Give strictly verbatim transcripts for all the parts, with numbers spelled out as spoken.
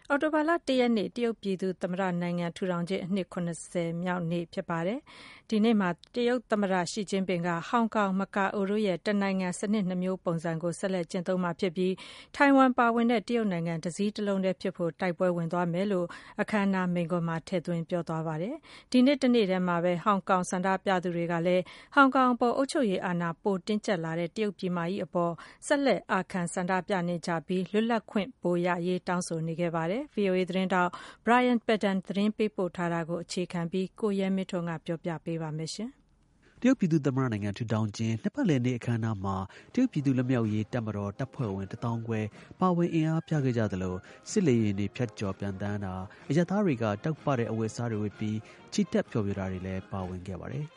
အော်တိုဘာလတရက်နေ့တရုတ်ပြည်သူ့သမ္မတနိုင်ငံထူထောင်ခြင်းအနှစ် ၇၀ မြောက်နေ့ဖြစ်ပါတယ်။ဒီနေ့မှာတရုတ်သမ္မတရှီကျင်းပင်ကဟောင်ကောင်မကာအိုတို့ရဲ့တနိုင်ငံစနစ်နှစ်မျိုးပုံစံကိုဆက်လက်ကျင့်သုံးမှာဖြစ်ပြီးထိုင်ဝမ်ပါဝင်တဲ့တရုတ်နိုင်ငံတစ်စည်းတစ်လုံးတည်းဖြစ်ဖို့တိုက်ပွဲဝင်သွားမယ်လို့အခမ်းအနားမိန့်ခွန်းမှာထည့်သွင်းပြောသွားပါတယ်။ဒီနေ့တနေ့တည်းမှာပဲဟောင်ကောင်ဆန္ဒပြသူတွေကလည်းဟောင်ကောင်အပေါ်အုပ်ချုပ်ရေးအာဏာပိုတင်းကျပ်လာတဲ့တရုတ်ပြည်မကြီးအပေါ်ဆက်လက်အာခံဆန္ဒပြနေကြပြီးလွတ်လပ်ခွင့်ပိုရရေးတောင်းဆိုနေခဲ့ပါတယ်။ ဗွီအိုအေသတင်းတောက် Brian Padden သတင်းပေးပို့ထားတာကိုအခြေခံပြီးကိုရဲမင်းထွန်းကပြောပြပေးပါမယ်။တရုတ်ပြည်သူ့သမ္မတနိုင်ငံထူထောင်ခြင်းနှစ်ပတ်လည်နေ့အခမ်းအနားမှာတရုတ်ပြည်သူ့လွတ်မြောက်ရေးတပ်မတော်တပ်ဖွဲ့ဝင်တစ်သောင်းခွဲပါဝင်အင်အားပြခဲ့ကြသလိုစစ်လေယာဉ်တွေဖြတ်ကျော်ပျံသန်းတာအရပ်သားတွေကတောက်ပတဲ့အဝတ်အစားတွေဝတ်ပြီးချီတက်ဖျော်ဖြေတာတွေလည်းပါဝင်ခဲ့ပါတယ်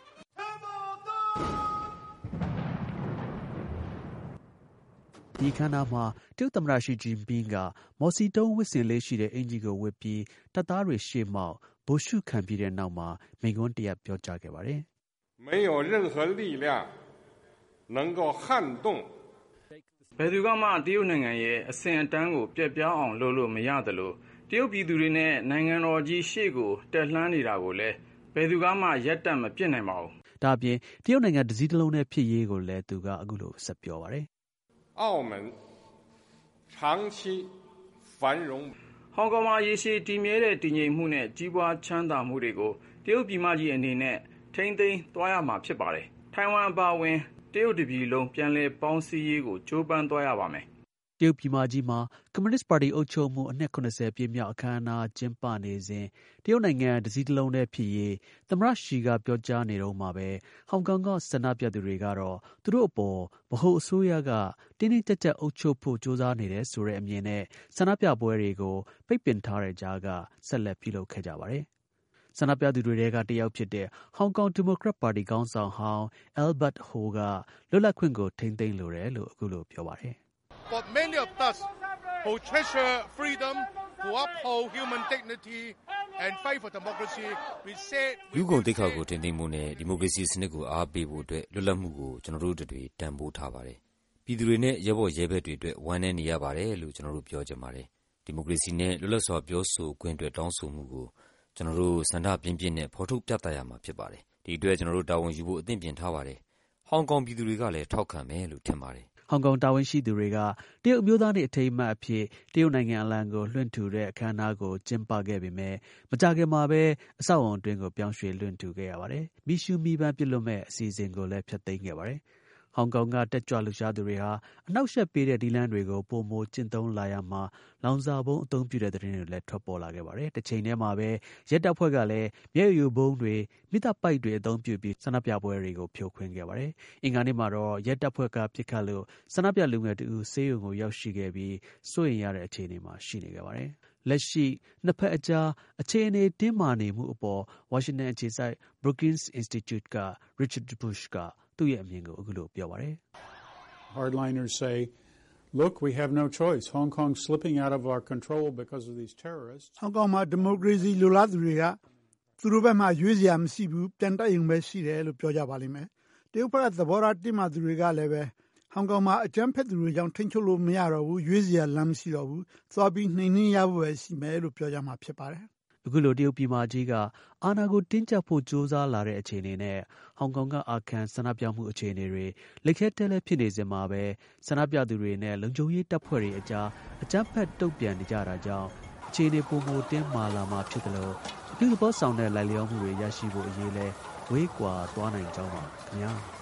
ဒီအခမ်းအနားမှာတရုတ်သမ္မတရှီကျင်းပင်ကမော်စီတုံးဝတ်ဆင်လေးရှိတဲ့အင်ဂျီကိုဝတ်ပြီးတပ်သားတွေရှေ့မှောက်ဗိုလ်ရှုခံပြီးတဲ့နောက်မှာမိန့်ခွန်းတစ်ရပ်ပြောကြားခဲ့ပါတယ်没有任何力量能够撼动ဘယ်သူကမှတရုတ်နိုင်ငံရဲ့အစဉ်အတန်းကိုပြက်ပြားအောင်လုပ်လို့မရသလိုတရုတ်ပြည်သူတွေနဲ့နိုင်ငံတော်ကြီးရှေ့ကိုတက်လှမ်းနေတာကိုလည်းဘယ်သူကမှရပ်တန့်မပစ်နိုင်ပါဘူး။ဒါအပြင်တရုတ်နိုင်ငံတစ်စည်းတစ်လုံးနဲ့ဖြစ်ရေးကိုလည်းသူကအခုလိုဆက်ပြောပါတယ်။澳门长期繁荣ဟောင်ကောင်မှာရေရှည်တည်မြဲတဲ့တည်ငြိမ်မှုနဲ့ကြီးပွားချမ်းသာမှုတွေကိုတရုတ်ပြည်မကြီးအနေနဲ့ထိန်းသိမ်းသွားရမှာဖြစ်ပါတယ်။ထိုင်ဝမ်အပါအဝင်တရုတ်တပြည်လုံးပြန်လည်ပေါင်းစည်းရေးကိုကြိုးပမ်းသွားရပါမယ်။တရုတ်ပြည်မကြီးမှာကွန်မြူနစ်ပါတီအုပ်ချုပ်မှုအနှစ် ၇၀ ပြည့်မြောက်အခမ်းအနားကျင်းပနေစဉ်တရုတ်နိုင်ငံတစ်စည်းတစ်လုံးတည်းဖြစ်ရေးသမ္မတရှီကပြောကြားနေတော့မှာပဲဟောင်ကောင်ကဆန္ဒပြသူတွေကတော့သူတို့အပေါ်ဗဟိုအစိုးရကတင်းတင်းကြပ်ကြပ်အုပ်ချုပ်ဖို့ကြိုးစားနေတယ်ဆိုတဲ့အမြင်နဲ့ဆန္ဒပြပွဲတွေကိုပိတ်ပင်ထားတဲ့ကြားကဆက်လက်ပြုလုပ်ခဲ့ကြပါတယ်ဆန္ဒပြသူတွေထဲကတစ်ယောက်ဖြစ်တဲ့ဟောင်ကောင်ဒီမိုကရက်ပါတီခေါင်းဆောင်ဟောင်း Albert Ho ကလွတ်လပ်ခွင့်ကိုထိန်းသိမ်းလိုတယ်လို့အခုလိုပြောပါတယ်။ For many of us who treasure freedom, who uphold human dignity and fight for democracy, we said လူကုန်တိတ်ခါကိုထိန်းသိမ်းဖို့နဲ့ဒီမိုကရေစီစနစ်ကိုအားပေးဖို့အတွက်လွတ်လပ်မှုကိုကျွန်တော်တို့တွေတန်ဖိုးထားပါတယ်။ပြည်သူတွေနဲ့ရဲဘော်ရဲဘက်တွေအတွက်ဝမ်းနည်းနေရပါတယ်လို့ကျွန်တော်တို့ပြောကြပါတယ်။ဒီမိုကရေစီနဲ့လွတ်လပ်စွာပြောဆိုခွင့်အတွက်တောင်းဆိုမှုကိုကျွန်တော်တို့ဆန္ဒပြင်းပြင်းနဲ့ဖော်ထုတ်ပြသရမှာဖြစ်ပါတယ်။ဒီအတွက်ကျွန်တော်တို့တာဝန်ယူဖို့အသင့်ပြင်ထားပါတယ်။ဟောင်ကောင်ပြည်သူတွေကလည်းထောက်ခံမယ်လို့ထင်ပါတယ်။ဟောင်ကောင်တာဝန်ရှိသူတွေကတရုတ်အမျိုးသားနေ့အထိမ်းအမှတ်အဖြစ်တရုတ်နိုင်ငံအလံကိုလွှင့်ထူတဲ့အခမ်းအနားကိုကျင်းပခဲ့ပေမဲ့မကြာခင်မှာပဲအဆောက်အအုံအတွင်းကိုပြောင်းရွှေ့လွှင့်ထူခဲ့ရပါတယ်။မီးရှူးမီးပန်းပစ်လွှတ်မဲ့အစီအစဉ်ကိုလည်းဖျက်သိမ်းခဲ့ပါတယ်။ဟောင်ကောင်ကတက်ကြွလှုပ်ရှားသူတွေဟာအနောက်ရှက်ပေးတဲ့ဒီလန်းတွေကိုပုံမိုကျင့်သုံးလာရမှာလောင်စာဘုံအသုံးပြုတဲ့သတင်းတွေလည်းထွက်ပေါ်လာခဲ့ပါတယ်။တစ်ချိန်တည်းမှာပဲရဲတပ်ဖွဲ့ကလည်းမျက်ရည်ယိုဘုံတွေမိသားပိုက်တွေအသုံးပြုပြီးဆန္ဒပြပွဲတွေကိုဖြိုခွင်းခဲ့ပါတယ်။အင်္ဂါနေ့မှာတော့ရဲတပ်ဖွဲ့ကပစ်ခတ်လို့ဆန္ဒပြလူငယ်တူဆေးရုံကိုရောက်ရှိခဲ့ပြီးစိုးရိမ်ရတဲ့အခြေအနေမှာရှိနေခဲ့ပါတယ်။လက်ရှိနှစ်ဖက်အကြားအခြေအနေတင်းမာနေမှုအပေါ်ဝါရှင်တန်အခြေစိုက် Brookings Institute က Richard Bush ကသူ့ရဲ့အမြင်ကိုအခုလိုပြောပါတယ်။ Hardliners say, look, we have no choice. Hong Kong slipping out of our control because of these terrorists. ဟောင်ကောင်မှာဒီမိုကရေစီလိုလားသူတွေကသူတို့ဘက်မှာရွေးစရာမရှိဘူးပြန်တက်ရင်ပဲရှိတယ်လို့ပြောကြပါလိမ့်မယ်။တရုတ်ဘက်ကသဘောထားတင်းမာသူတွေကလည်းပဲဟောင်ကောင်မှာအကြမ်းဖက်သူတွေကြောင့်ထိန်းချုပ်လို့မရတော့ဘူးရွေးစရာလမ်းမရှိတော့ဘူးသွားပြီးနှိမ်နှင်းရဖို့ပဲရှိမယ်လို့ပြောကြမှာဖြစ်ပါတယ်။အခုလိုတရုတ်ပြည်မကြီးကအာဏာကိုတင်းကျပ်ဖို့ကြိုးစားလာတဲ့အခြေအနေနဲ့ဟောင်ကောင်ကအာခံဆန္ဒပြမှုအခြေအနေတွေလက်ခဲတဲလဲဖြစ်နေစင်မှာပဲဆန္ဒပြသူတွေနဲ့လုံခြုံရေးတပ်ဖွဲ့တွေအကြားအကြမ်းဖက်တုံ့ပြန်နေကြတာကြောင့်အခြေအနေပုံမတင်းမာလာမှာဖြစ်တယ်လို့အပြုသဘောဆောင်တဲ့လိုက်လျောမှုတွေရရှိဖို့အရေးလဲဝေးကွာသွားနိုင်ကြောင်းပါခင်ဗျာ။